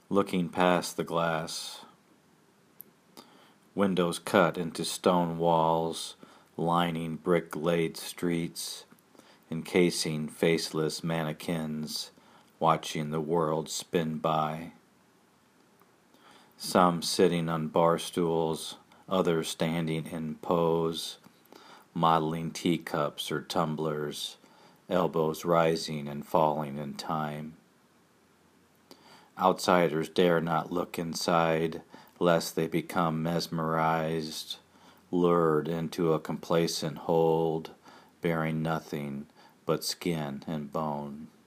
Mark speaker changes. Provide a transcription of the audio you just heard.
Speaker 1: looking past the glass. Windows cut into stone walls, lining brick-laid streets, encasing faceless mannequins, watching the world spin by. Some sitting on bar stools, others standing in pose, modeling teacups or tumblers, elbows rising and falling in time. Outsiders dare not look inside, lest they become mesmerized, lured into a complacent hold, bearing nothing but skin and bone.